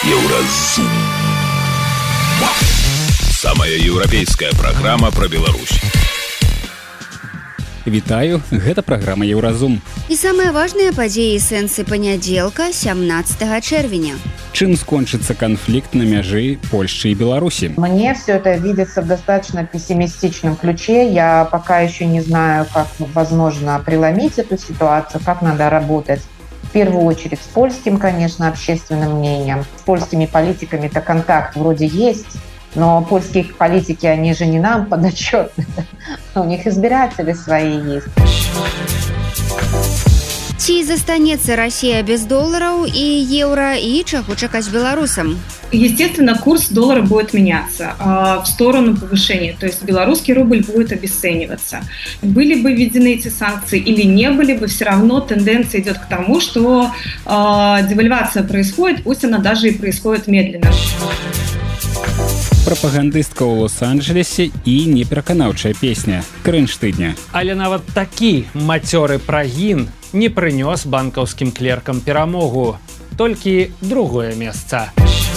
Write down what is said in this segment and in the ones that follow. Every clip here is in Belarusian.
Еўразум. Самая еўрапейская праграма пра Беларусь. Вітаю, гэта праграма Еўразум. І самыя важныя падзеі сэнсы панядзелка 17 чэрвеня. Чым скончыцца канфлікт на мяжы Польши и Беларуси? Мне все это видится в достаточно пессимистичном ключе. Я пока еще не знаю, как возможно преломить эту ситуацию, как надо работать. В первую очередь с польским, конечно, общественным мнением. С польскими политиками-то контакт вроде есть, но польские политики, они же не нам подотчетны. У них избиратели свои есть. Ці застанецца Россия без долларов и евро, и чаго чакаць белорусам? Естественно, курс доллара будет меняться в сторону повышения, то есть белорусский рубль будет обесцениваться. Были бы введены эти санкции или не были бы, все равно тенденция идет к тому, что девальвация происходит, пусть она даже и происходит медленно. Прапагандыстка ў Лос-Анджелесе і непераканаўчая песня «Крынж тыдня». Але нават такі мацёры прагін не прынёс банкаўскім клеркам перамогу, толькі другое месца.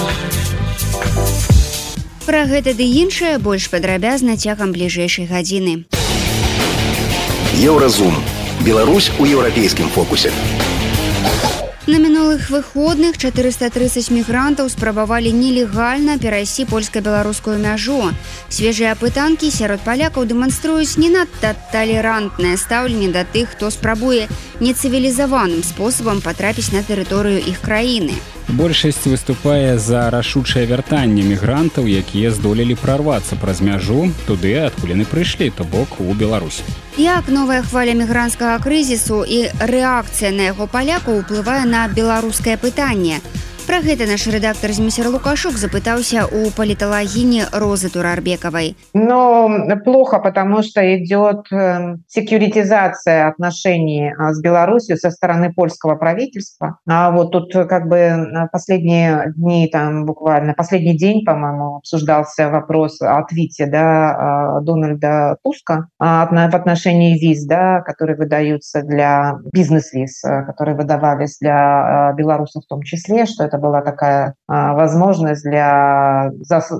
Пра гэта ды іншае больш падрабязна цягам бліжэйшай гадзіны. Еўразум. Беларусь у еўрапейскім фокусе. На мінулых выходных 430 мігрантаў спрабавалі нелегальна перайсці польска-беларускую мяжу. Свежыя апытанкі сярод палякаў дэманструюць не надта талерантнае стаўленне да тых, хто спрабуе нецывілізаваным спосабам патрапіць на тэрыторыю іх краіны. Большасць выступае за рашучае вяртанне мігрантаў, якія здолелі прарвацца праз мяжу туды, адкуль яны прыйшлі, то бок у Беларусь. Як новая хваля мігранцкага крызісу і рэакцыя на яго палякаў уплывае на беларускае пытанне? Пра гэта наш рэдактор Зміцер Лукашук запытаўся у паліталагіні Розы Турарбекавай. Но плохо, потому что идет секьюритизация отношений с Беларусью со стороны польского правительства. А вот тут как бы последние дни, там буквально последний день, по-моему, обсуждался вопрос о твите, да, Дональда Туска в отношении виз, да, которые выдаются для бизнес-виз, которые выдавались для белорусов в том числе, что это была такая возможность для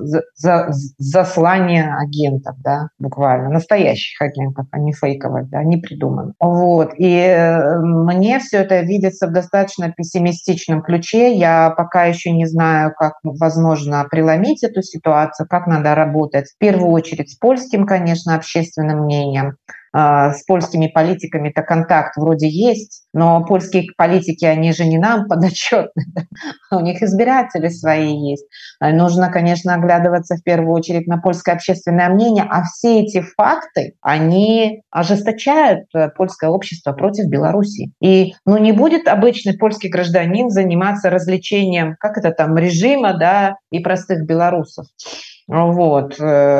заслания агентов, да, буквально, настоящих агентов, а не фейковых, да, не придуманных. Вот. И мне все это видится в достаточно пессимистичном ключе. Я пока еще не знаю, как возможно преломить эту ситуацию, как надо работать. В первую очередь с польским, конечно, общественным мнением. С польскими политиками-то контакт вроде есть, но польские политики, они же не нам подотчетны, у них избиратели свои есть. Нужно, конечно, оглядываться в первую очередь на польское общественное мнение, а все эти факты, они ожесточают польское общество против Беларуси. И не будет обычный польский гражданин заниматься развлечением, как это там, режима, да, и простых белорусов. Вот.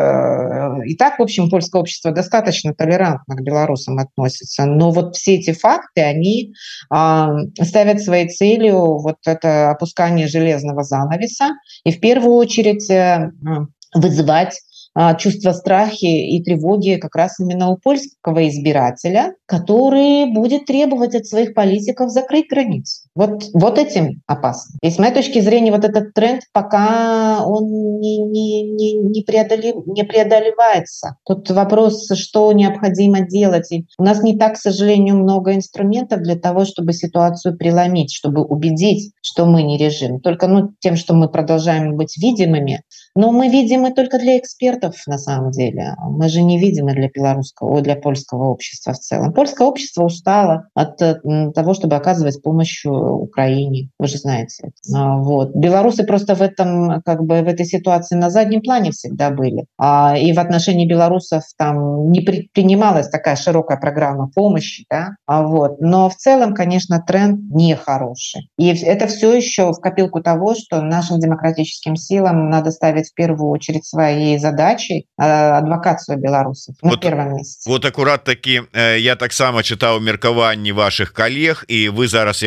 И так, в общем, польское общество достаточно толерантно к белорусам относится. Но вот все эти факты, они ставят своей целью вот это опускание железного занавеса и в первую очередь вызывать чувство страха и тревоги как раз именно у польского избирателя, который будет требовать от своих политиков закрыть границы. Вот этим опасно. И с моей точки зрения, вот этот тренд пока он не преодолевается. Тут вопрос, что необходимо делать. И у нас не так, к сожалению, много инструментов для того, чтобы ситуацию преломить, чтобы убедить, что мы не режим. Только тем, что мы продолжаем быть видимыми. Но мы видимы только для экспертов на самом деле. Мы же не видимы для польского общества в целом. Польское общество устало от того, чтобы оказывать помощь Украине. Вы же знаете. Вот. Белорусы просто в этой ситуации на заднем плане всегда были. И в отношении белорусов там не предпринималась такая широкая программа помощи. Да? Вот. Но в целом, конечно, тренд нехороший. И это все еще в копилку того, что нашим демократическим силам надо ставить в первую очередь своей задачей адвокацию белорусов на первом месте. Вот аккурат таки я таксама чытаў меркаванні ваших коллег, и вы зараз яго агучылі.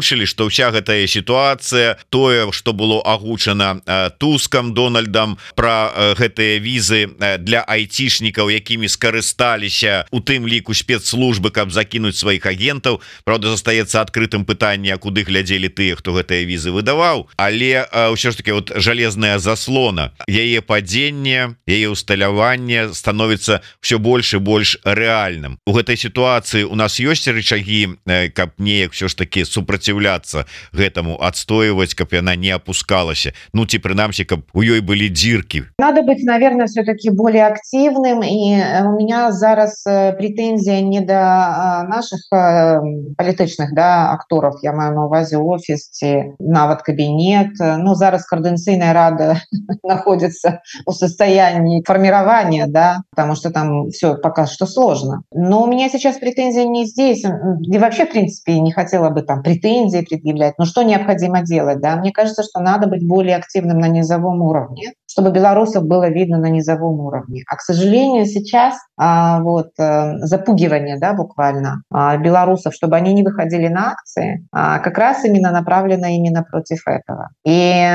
агучылі, што ўся гэтая сітуацыя, тое, што было агучана Тускам, Дональдам пра гэтыя візы для айцішнікаў, якімі скарысталіся у тым ліку спецслужбы, каб закінуць сваіх агентаў. Правда, застаецца адкрытым пытанне, куды глядзелі тыя, хто гэтыя візы выдаваў, але ўсё ж таки вот жалезная заслона, яе падзенне, яе усталяванне становіцца все больш і больш рэальным. У гэтай сітуацыі у нас ёсць рычагі, каб неяк все ж таки супраціўляцца гэтаму, адстойваць, каб яна не опускалася, ну ці прынамсі, каб у ёй былі дзіркі. Надо быть, наверное, все-таки более активным, и у меня зараз претензия не до наших політичных, да, акторов, я маю на увазе офіс ці нават кабінет, ну зараз Координационная рада находится в состоянии формирования, да, потому что там все пока что сложно. Но у меня сейчас претензия не здесь, и вообще, в принципе, не хотела бы там претензии предъявлять, но что необходимо делать, да, мне кажется, что надо быть более активным на низовом уровне, чтобы белорусов было видно на низовом уровне. А, к сожалению, сейчас запугивание, да, буквально белорусов, чтобы они не выходили на акции, как раз именно направлено именно против этого. И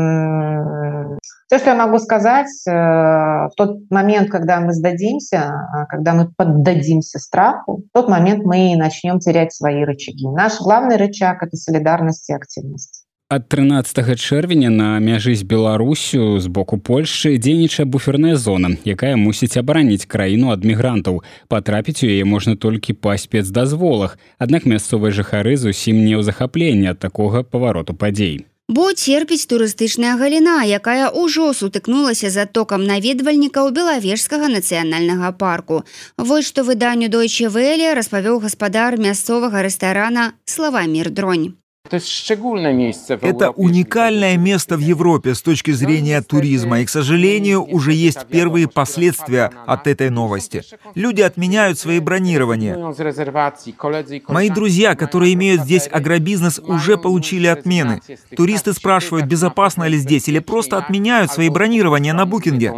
все, что я могу сказать, в тот момент, когда мы сдадимся, когда мы поддадимся страху, в тот момент мы начнем терять свои рычаги. Наш главный рычаг — это солидарность и активность. Ад 13 чэрвеня на мяжы з Беларусю з боку Польшчы дзейнічае буферная зона, якая мусіць абараніць краіну ад мігрантаў. Патрапіць у яе можна толькі па спецдазволах, аднак мясцовыя жыхары зусім не ў захапленні ад такога павароту падзей. Бо церпіць турыстычная галіна, якая ўжо сутыкнулася з адтокам наведвальнікаў Белавежскага нацыянальнага парку. Вось што выданню Deutsche Welle распавёў гаспадар мясцовага рэстарана Славамир Дронь. Это уникальное место в Европе с точки зрения туризма, и, к сожалению, уже есть первые последствия от этой новости. Люди отменяют свои бронирования. Мои друзья, которые имеют здесь агробизнес, уже получили отмены. Туристы спрашивают, безопасно ли здесь, или просто отменяют свои бронирования на букинге.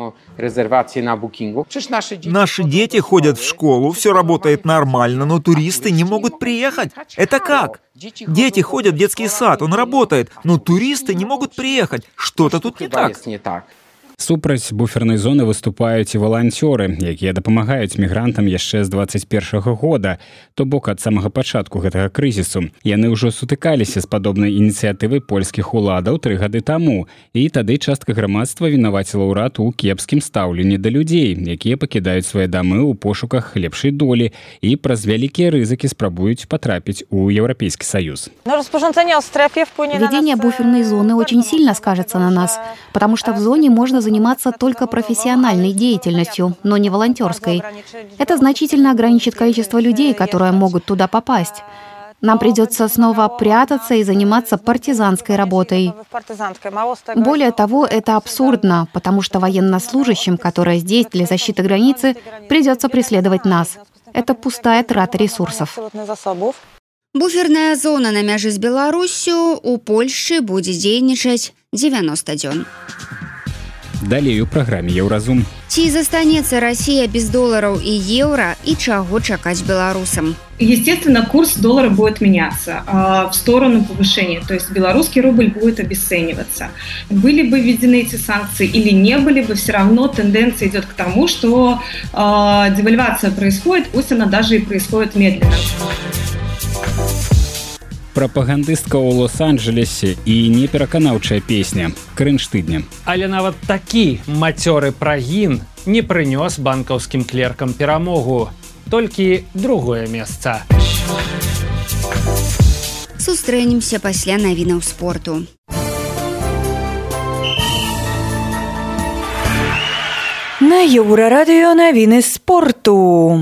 Наши дети ходят в школу, все работает нормально, но туристы не могут приехать. Это как? Дети ходят в детский сад, он работает, но туристы не могут приехать. Что-то тут не так. Супраць буфернай зоны выступаюць і валанцёры, якія дапамагаюць мігрантам яшчэ з 21 года, то бок ад самага пачатку гэтага крызісу. Яны ўжо сутыкаліся з падобнай ініцыятывай польскіх уладаў 3 гады таму, і тады частка грамадства вінаваціла ўрад у кепскім стаўленні да людзей, якія пакідаюць свае дамы ў пошуках лепшай долі і праз вялікія рызыкі спрабуюць патрапіць у Еўрапейскі Саюз. Введение буферной зоны очень сильно скажется на нас, потому что в зоне можно заниматься только профессиональной деятельностью, но не волонтерской. Это значительно ограничит количество людей, которые могут туда попасть. Нам придется снова прятаться и заниматься партизанской работой. Более того, это абсурдно, потому что военнослужащим, которые здесь для защиты границы, придется преследовать нас. Это пустая трата ресурсов. Буферная зона на мяжы з Беларусю у Польшчы будзе дзейнічаць 90 дзён. Далей у праграме Еўразум. Ці застанецца Россия без долларов и евро, и чаго чакаць белорусам? Естественно, курс доллара будет меняться в сторону повышения, то есть белорусский рубль будет обесцениваться. Были бы введены эти санкции или не были бы, все равно тенденция идет к тому, что девальвация происходит, пусть она даже и происходит медленно. Прапагандыстка ў Лос-Анджелесе і непераканаўчая песня «Крынж тыдня». Але нават такі мацёры прагін не прынёс банкаўскім клеркам перамогу, толькі другое месца. Сустрэнемся пасля навінаў спорту. На Еўрарадыё навіны спорту.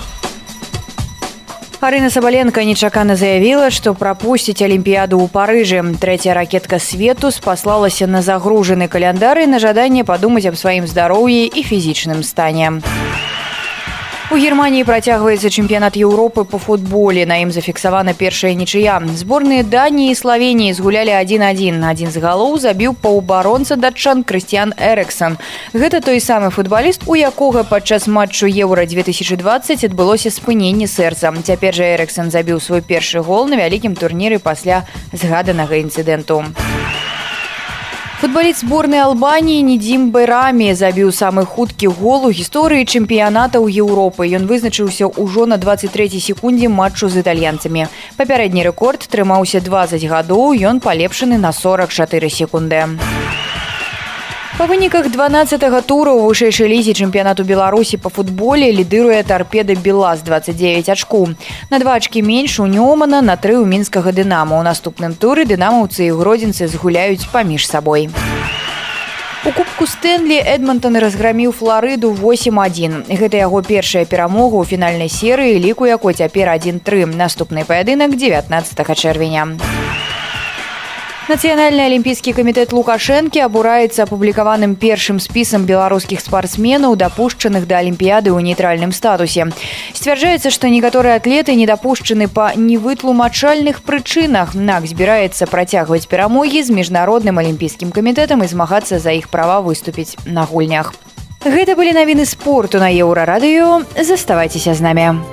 Арына Сабаленко нечакана заявила, что пропустить Олимпиаду ў Парыжы. Третья ракетка свету спаслалася на загруженный календар и на жаданне подумать об своим здоровье и физичном стане. У Германии працягваецца чэмпіянат Еўропы по футболе. На ім зафіксавана першая нічыя. Зборныя Даніі і Славеніі згулялі 1-1. Адзін з галоў забіў паўабаронца датчан Крыстиан Эриксон. Гэта той самы футбаліст, у якога падчас матчу Еўра-2020 адбылося спыненне сэрца. Цяпер жа Эриксон забіў свой першы гол на вялікім турніры пасля згаданага інцыдэнту. Футболіст зборнай Албаніі Недзім Байрамі забіў самы хуткі гол у гісторыі чэмпіянатаў Еўропы. Ён вызначыўся ўжо на 23-й секундзе матчу з італьянцамі. Папярэдні рэкорд трымаўся 20 гадоў, ён палепшаны на 44 секунды. Па выніках 12-го тура ў вышэйшай лізе чэмпіянату Беларусі па футболе лідыруе Торпеда Белаз 29 ачку. На 2 ачкі менш у Нёмана, на 3 у мінскага Дынама. У наступным туры дынамаўцы і гродзенцы згуляюць паміж сабой. У кубку Стэнлі Эдмонтон разграміў Фларыду 8-1. Гэта яго першая перамога ў фінальнай серыі, ліку якой цяпер 1-3. Наступны паядынак 19 чэрвеня. Нацыянальны алімпійскі камітэт Лукашэнкі абураецца апублікаваным першым спісам беларускіх спартсменаў, дапушчаных да алімпіяды ў нейтральным статусе. Сцвярджаецца, што некаторыя атлеты не дапушчаны па невытлумачальных прычынах. НАК збіраецца працягваць перамогі з міжнародным алімпійскім камітэтам і змагацца за іх права выступіць на гульнях. Гэта былі навіны спорту на Еўрарадыё. Заставайцеся з намі.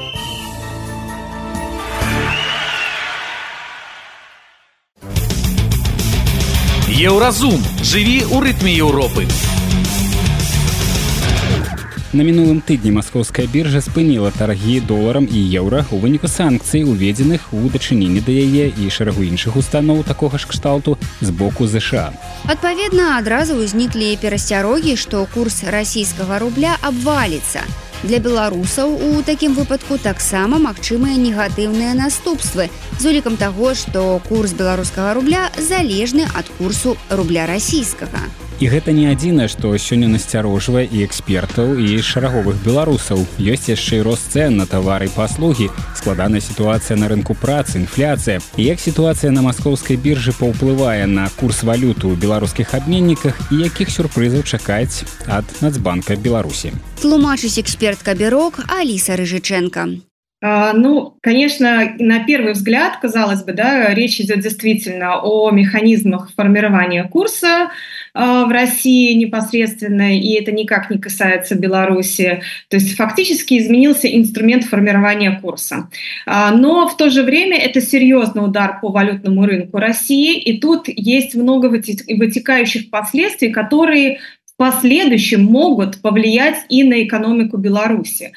Еўразум. Жыві ў рытме Еўропы. На мінулым тыдні маскоўская біржа спыніла таргі доларам і еўра ў выніку санкцый, уведзеных у дачыненні да яе і шэрагу іншых устаноў такога ж кшталту з боку ЗША. Адпаведна, адразу ўзніклі перасцярогі, што курс расійскага рубля абваліцца. Для беларусаў у такім выпадку таксама магчымыя негатыўныя наступствы з улікам таго, што курс беларускага рубля залежны ад курсу рубля расійскага. І гэта не адзінае, што сёння насцярожвае і экспертаў, і шараговых беларусаў. Ёсць яшчэ і рост цэн на тавары і паслугі, складаная сітуацыя на рынку працы, інфляцыя. І як сітуацыя на маскоўскай біржы паўплывае на курс валюты ў беларускіх абменніках і якіх сюрпрызаў чакаць ад Нацбанка Беларусі. Тлумачыць экспертка Бюрок Алиса Рыжиченко. Конечно, на первый взгляд, казалось бы, да, речь идет действительно о механизмах формирования курса в России непосредственно, и это никак не касается Беларуси. То есть фактически изменился инструмент формирования курса. Но в то же время это серьезный удар по валютному рынку России, и тут есть много вытекающих последствий, которые в последующем могут повлиять и на экономику Беларуси.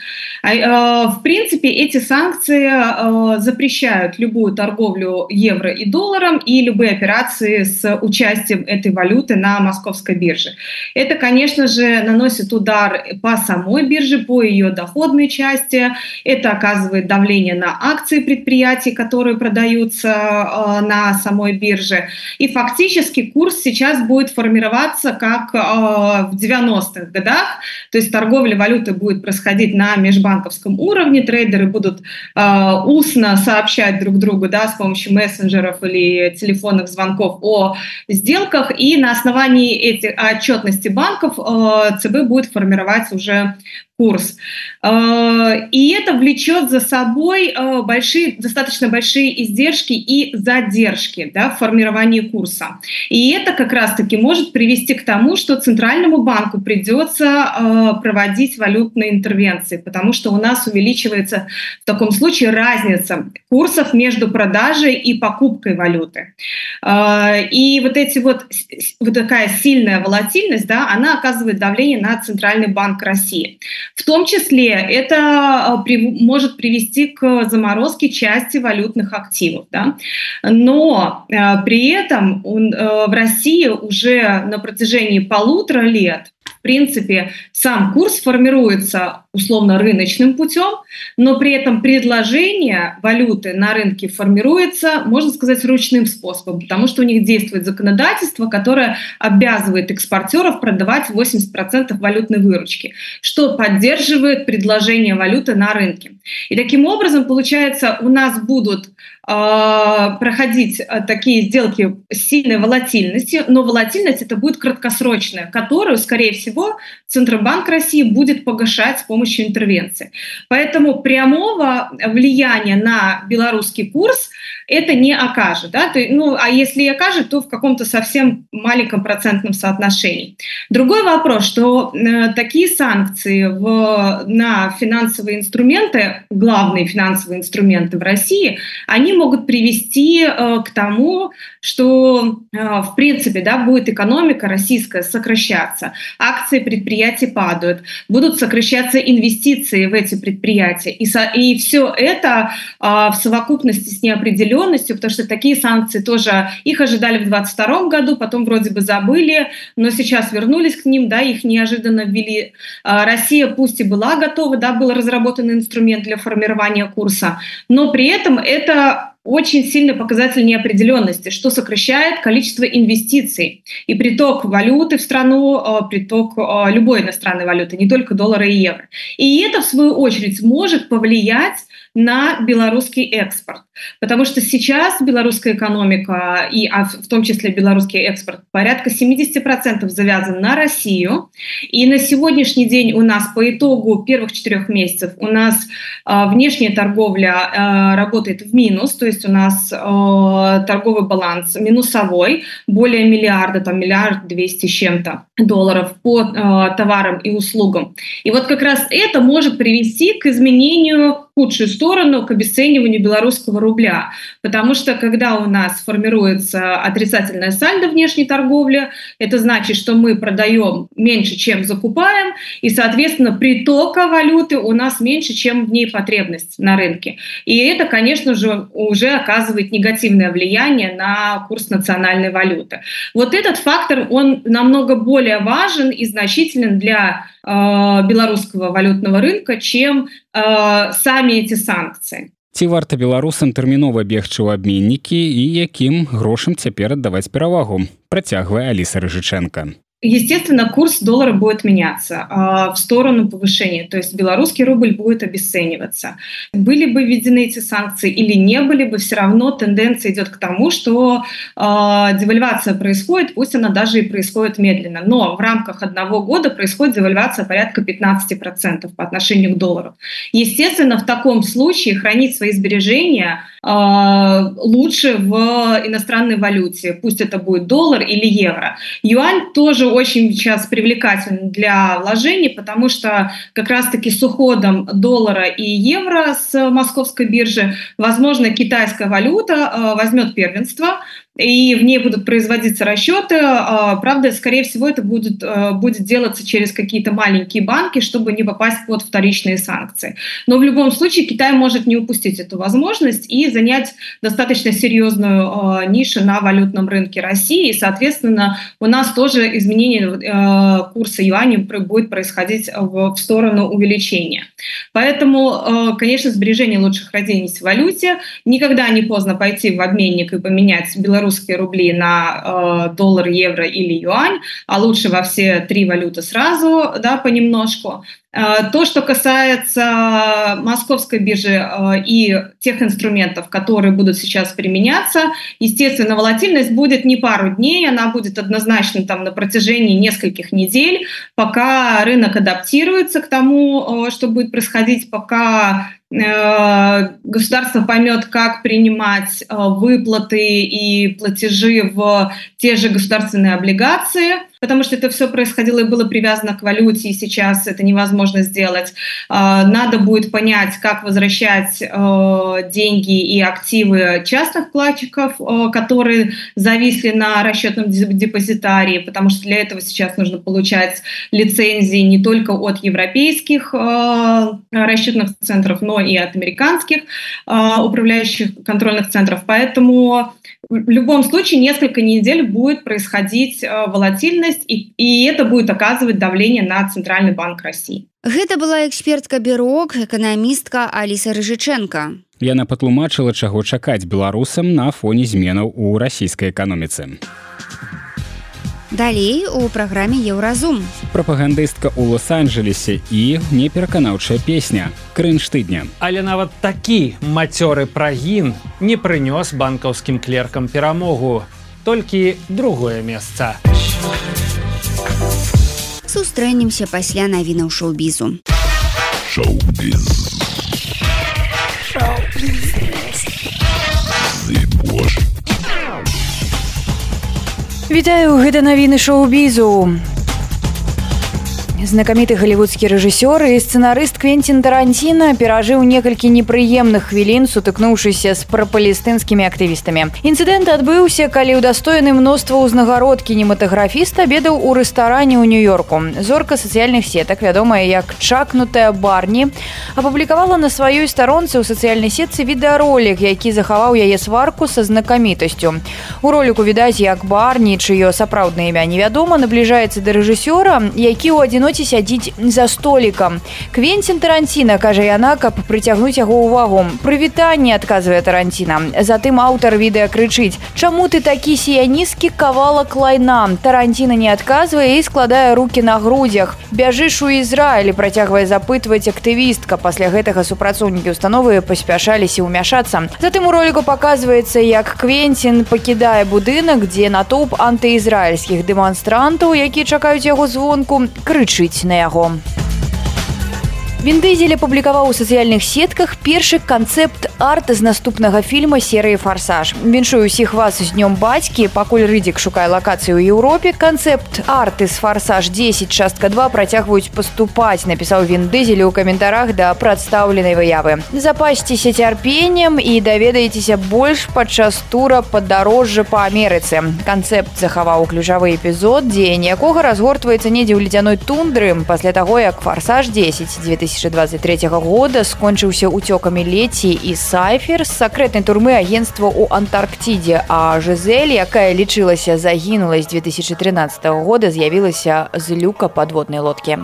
В принципе, эти санкции запрещают любую торговлю евро и долларом и любые операции с участием этой валюты на московской бирже. Это, конечно же, наносит удар по самой бирже, по ее доходной части. Это оказывает давление на акции предприятий, которые продаются на самой бирже. И фактически курс сейчас будет формироваться как в 90-х годах, то есть торговля валютой будет происходить на межбанковском уровне, трейдеры будут устно сообщать друг другу, да, с помощью мессенджеров или телефонных звонков о сделках, и на основании этих отчетности банков ЦБ будет формировать уже курс. И это влечет за собой достаточно большие издержки и задержки, да, в формировании курса. И это как раз-таки может привести к тому, что Центральному банку придется проводить валютные интервенции, потому что у нас увеличивается в таком случае разница курсов между продажей и покупкой валюты. И вот такая сильная волатильность, да, она оказывает давление на Центральный банк России. В том числе это может привести к заморозке части валютных активов. Да? Но при этом в России уже на протяжении 1,5 лет в принципе, сам курс формируется условно рыночным путем, но при этом предложение валюты на рынке формируется, можно сказать, ручным способом, потому что у них действует законодательство, которое обязывает экспортеров продавать 80% валютной выручки, что поддерживает предложение валюты на рынке. И таким образом, получается, у нас будут проходить такие сделки с сильной волатильностью, но волатильность это будет краткосрочная, которую, скорее всего, Центробанк России будет погашать с помощью интервенции. Поэтому прямого влияния на белорусский курс это не окажет. Да? А если и окажет, то в каком-то совсем маленьком процентном соотношении. Другой вопрос, что такие санкции на финансовые инструменты, главные финансовые инструменты в России, они могут привести к тому, что в принципе будет экономика российская сокращаться, акции предприятий падают, будут сокращаться инвестиции в эти предприятия. И все это в совокупности с неопределенностью, потому что такие санкции тоже, их ожидали в 2022 году, потом вроде бы забыли, но сейчас вернулись к ним, их неожиданно ввели. Россия пусть и была готова, был разработан инструмент для формирования курса, но при этом это очень сильный показатель неопределенности, что сокращает количество инвестиций и приток валюты в страну, приток любой иностранной валюты, не только доллара и евро. И это, в свою очередь, может повлиять на белорусский экспорт. Потому что сейчас белорусская экономика, в том числе белорусский экспорт, порядка 70% завязан на Россию. И на сегодняшний день у нас по итогу первых 4 месяцев у нас внешняя торговля работает в минус, то есть у нас торговый баланс минусовой, более миллиарда, $1 200 с чем-то долларов по товарам и услугам. И вот как раз это может привести к изменению в худшую сторону, к обесцениванию белорусского рубля. Потому что когда у нас формируется отрицательное сальдо внешней торговли, это значит, что мы продаем меньше, чем закупаем, и, соответственно, притока валюты у нас меньше, чем в ней потребность на рынке. И это, конечно же, уже оказывает негативное влияние на курс национальной валюты. Вот этот фактор, он намного более важен и значителен для белорусского валютного рынка, чем сами эти санкции. Ці варта беларусам тэрмінова бегчы ў абменнікі і якім грошам цяпер аддаваць перавагу, працягвае Аліса Рыжыченка. Естественно, курс доллара будет меняться в сторону повышения, то есть белорусский рубль будет обесцениваться. Были бы введены эти санкции или не были бы, все равно тенденция идет к тому, что девальвация происходит, пусть она даже и происходит медленно, но в рамках 1 года происходит девальвация порядка 15% по отношению к доллару. Естественно, в таком случае хранить свои сбережения лучше в иностранной валюте, пусть это будет доллар или евро. Юань тоже очень сейчас привлекателен для вложений, потому что как раз-таки с уходом доллара и евро с московской биржи, возможно, китайская валюта возьмет первенство, и в ней будут производиться расчеты. Правда, скорее всего, это будет делаться через какие-то маленькие банки, чтобы не попасть под вторичные санкции. Но в любом случае Китай может не упустить эту возможность и занять достаточно серьезную нишу на валютном рынке России. И, соответственно, у нас тоже изменение курса юаня будет происходить в сторону увеличения. Поэтому, конечно, сбережения лучше хранить в валюте. Никогда не поздно пойти в обменник и поменять белорусские рубли на доллар, евро или юань, а лучше во все 3 валюты сразу, понемножку. То, что касается московской биржи и тех инструментов, которые будут сейчас применяться, естественно, волатильность будет не пару дней, она будет однозначно на протяжении нескольких недель, пока рынок адаптируется к тому, что будет происходить, пока государство поймет, как принимать выплаты и платежи в те же государственные облигации, потому что это все происходило и было привязано к валюте, и сейчас это невозможно сделать. Надо будет понять, как возвращать деньги и активы частных вкладчиков, которые зависли на расчетном депозитарии, потому что для этого сейчас нужно получать лицензии не только от европейских расчетных центров, но и от американских управляющих контрольных центров. Поэтому в любом случае несколько недель будет происходить волатильность, и это будет оказывать давление на Центральный банк России. Гэта была экспертка бюро, эканамістка Аліса Рыжыченка. Яна патлумачыла, чаго чакаць беларусам на фоне зменаў у расійскай эканоміцы. Далей у праграме «Еўразум». Прапагандыстка ў Лос-Анджелесе і непераканаўчая песня «Крынж тыдня». Але нават такі мацёры прагін не прынёс банкаўскім клеркам перамогу, толькі другое месца. Сустрэнемся пасля навінаў шоу-бізу. Шоу-біз. Вітаю, гэта навіны шоу-бізу. Знакаміты галівудскі рэжысёр і сцэнарыст Квенцін Тарантіна перажыў некалькі непрыемных хвілін, сутыкнуўшыся з прапалестынскімі актывістамі. Інцыдэнт адбыўся, калі ўдастоены мноства ўзнагарод кінематаграфіст абедаў у рэстаране ў Нью-Йорку. Зорка сацыяльных сетак, вядомая як чакнутая Барні, апублікавала на сваёй старонцы ў сацыяльнай сетцы відэаролік, які захаваў яе сварку са знакамітасцю. У роліку відаць, як Барні, чыё сапраўднае імя невядома, набліжаецца да рэжысёра, які ў адзіноце сядзіць за столікам. Квенцін Тарантіна, кажа яна, каб прыцягнуць яго ўвагу. «Прывітанне», адказвае Тарантіна. Затым аўтар відэа крычыць: «Чаму ты такі сіяністкі кавалак лайна?» Тарантіна не адказвае і складае рукі на грудзях. «Бяжыш у Ізраіль», працягвае запытваць актывістка. Пасля гэтага супрацоўнікі ўстановы паспяшаліся ўмяшацца. Затым у роліку паказваецца, як Квенцін пакідае будынак, дзе натоўп антыізраільскіх дэманстрантаў, якія чакаюць яго звонку, крычыць на яго. Він Дызель апублікаваў у сацыяльных сетках першы канцэпт-арт з наступнага фільма серыі «Фарсаж». Віншую ўсіх вас з днём бацькі. Пакуль Рыдзік шукае лакацыю ў Еўропе, канцэпт-арты з «Фарсаж 10. Частка 2» працягваюць паступаць, напісаў Він Дызель у каментарах да прадстаўленай выявы. Запасціся цярпеннем і даведаецеся больш падчас тура падарожжа па Амерыцы. Канцэпт захаваў ключавы эпізод, дзеянне якога разгортваецца недзе ў ледзяной тундры пасля таго, як «Фарсаж 10» 2023 года скончыўся уцёкамі Леці і Сайфер з сакрэтнай турмы агенцтва ў Антарктидзе, а Жизель, якая лічылася загінулай з 2013 года, з'явілася з люка падводнай лодкі.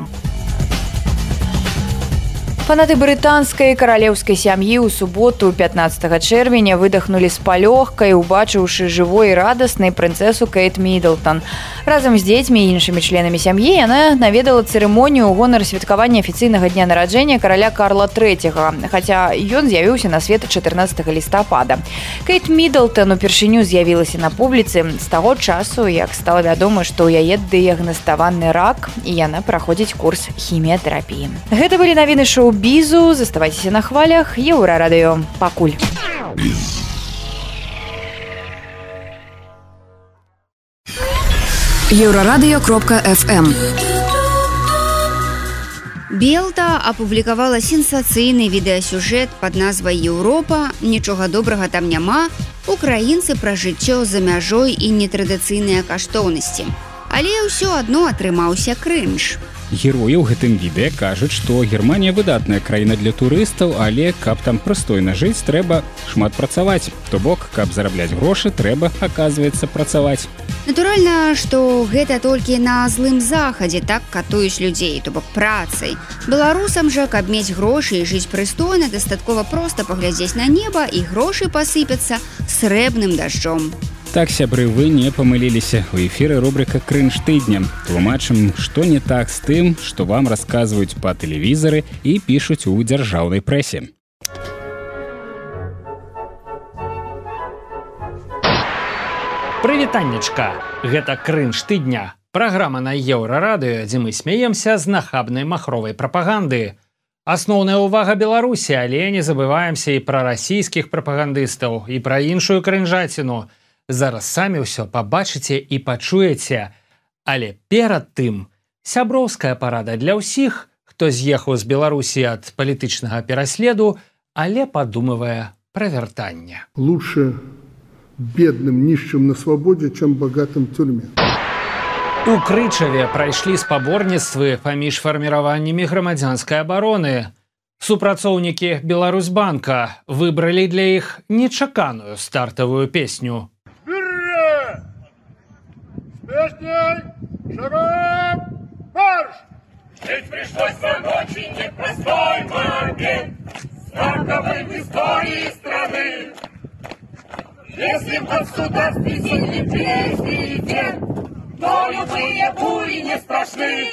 Фанаты брытанскай каралеўскай сям'і ў суботу 15 чэрвеня выдохнулі з палёгкай, убачыўшы жывой і радаснай прынцэсу Кейт Мідлтон. Разам з дзецьмі і іншымі членамі сям'і яна наведала цырымонію ў гонар святкавання афіцыйнага дня нараджэння караля Карла III, хаця ён з'явіўся на свет 14 лістапада. Кейт Мідлтон упершыню з'явілася на публіцы з таго часу, як стала вядома, што ў яе дыягнаставаны рак, і яна праходзіць курс хіміятэрапіі. Гэта былі навіны шоу-бізу. Заставайцеся на хвалях Еўрарадыё. Пакуль. Еўрарадыё.фм. Белта апублікавала сенсацыйны відэасюжэт пад назвай «Еўропа. Нічога добрага там няма. Украінцы пра жыццё за мяжой і нетрадыцыйныя каштоўнасці». Але ўсё адно атрымаўся крынж. Героі ў гэтым відэа кажуць, што Германія выдатная краіна для турыстаў, але каб там прыстойна жыць, трэба шмат працаваць. То бок, каб зарабляць грошы, трэба, аказваецца, працаваць. Натуральна, што гэта толькі на злым захадзе так катуюць людзей, то бок працай. Беларусам жа, каб мець грошы і жыць прыстойна, дастаткова проста паглядзець на неба, і грошы пасыпяцца срэбным дажджом. Так, сябры, вы не памыліліся. У эфіры рубрика «Крынж тыдня». Тлумачым, што не так з тым, што вам расказваюць па тэлевізары і пішуць у дзяржаўнай прэсе. Прывітаннечка! Гэта «Крынж тыдня». Праграма на Еўрарадыё, дзе мы смяемся з нахабнай махровай прапаганды. Асноўная ўвага Беларусі, але не забываемся і пра расійскіх прапагандыстаў, і пра іншую крынжаціну. Зараз самі ўсё пабачыце і пачуеце. Але перад тым сяброўская парада для ўсіх, хто з'ехаў з Беларусі ад палітычнага пераследу, але падумывае пра вяртанне. Лучше бедным нищим на свабодзе, чым богатым тюрьме. У Крычаве прайшлі спаборніцтвы паміж фарміраваннямі грамадзянскай абароны. Супрацоўнікі Беларусьбанка выбралі для іх нечаканую стартавую песню. Песней, шагом, марш! Жить пришлось нам очень непростой момент, знаковый в истории страны. Если в государстве сильный президент, то Злые бури не страшны.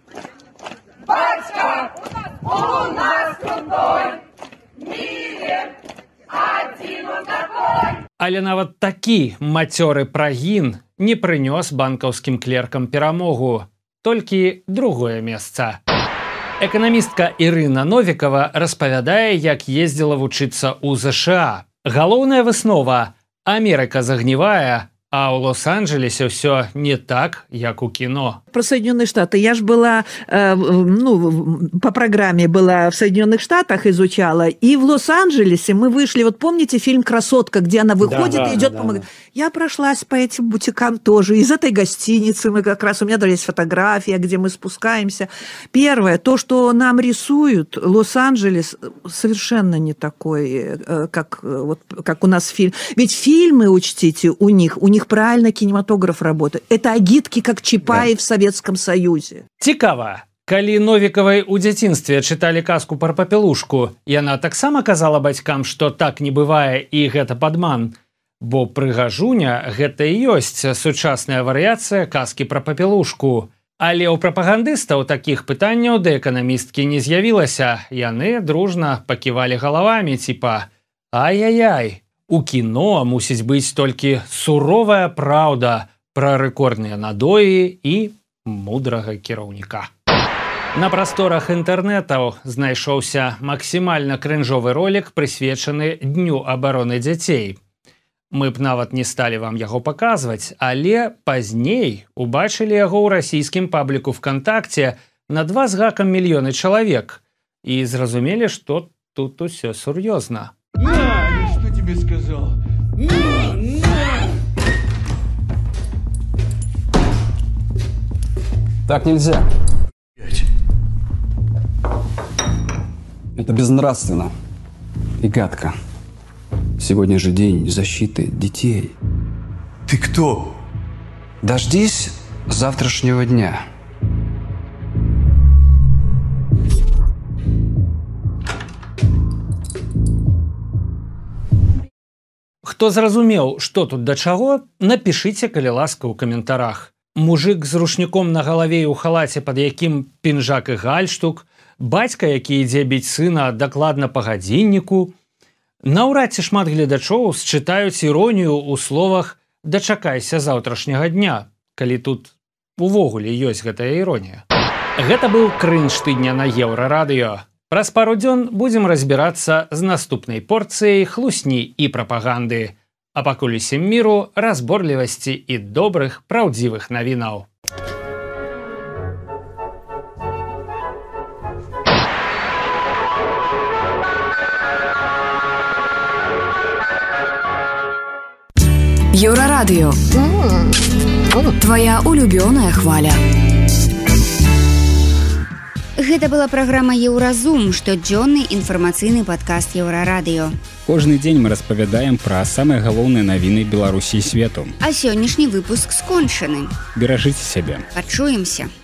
Батька у нас крутой, мире один он такой. Але нават такі мацёры прагін не прынёс банкаўскім клеркам перамогу, толькі другое месца. Эканамістка Ірына Новікава распавядае, як ездзіла вучыцца ў ЗША. Галоўная выснова – Амерыка загнівае, а ў Лос-Анджелесе все не так, як у кино. Про Соединенные Штаты. Я же была, по программе была в Соединенных Штатах, изучала, и в Лос-Анджелесе мы вышли, вот помните фильм «Красотка», где она выходит и идет помогать. Я прошлась по этим бутикам тоже. Из этой гостиницы мы как раз, у меня даже есть фотография, где мы спускаемся. Первое, то, что нам рисуют, Лос-Анджелес совершенно не такой, как у нас фильм. Ведь фильмы, учтите, у них правильно кинематограф работает. Это агитки, как Чапаев в Советском Союзе. Цікава. Калі Новікавай у дзяцінстве чыталі казку пра папелушку, яна таксама казала бацькам, што так не бывае і гэта падман. Бо прыгажуня гэта і ёсць сучасная варыяцыя казкі пра папелушку. Але ў прапагандыстаў такіх пытанняў да эканамісткі не з'явілася. Яны дружна паківалі галавамі, типа «Ай-яй-яй, у кіно мусіць быць толькі суровая праўда пра рэкордныя надоі і мудрага кіраўніка». На прасторах інтэрнэтаў знайшоўся максімальна крынжовы ролик, прысвечаны Дню абароны дзяцей. Мы б нават не сталі вам яго паказваць, але пазней убачылі яго ў расійскім пабліку ВКонтакте на 2 з гакам мільёны чалавек і зразумелі, што тут усё сур'ёзна. Я что тебе сказал? Так нельзя. Это безнравственно и гадко. Сегодня же день защиты детей. Ты кто? Дождись завтрашнего дня. Хто зразумеў, што тут да чаго, напішыце, калі ласка, ў каментарах. Мужик з рушніком на галаве і ў халаце, пад якім пінжак і гальштук, бацька, які ідзе біць сына дакладна па гадзінніку. Наўрад ці шмат гледачоў счытаюць іронію ў словах «дачакайся заўтрашняга дня», калі тут увогуле ёсць гэтая іронія. Гэта быў крынж тыдня на Еўрарадыё. Праз пару дзён будзем разбірацца з наступнай порцыяй хлусні і прапаганды. А пакуль усім міру, разборлівасці і добрых, праўдзівых навінаў. Еўрарадыё. Твоя улюбёная хваля. Гэта была праграма «Еўразум», штодзённы інфармацыйны падкаст Еўрарадыё. Кожны дзень мы распавядаем пра самыя галоўныя навіны Беларусі і свету. А сённяшні выпуск скончаны. Беражыце сябе. Пачуемся.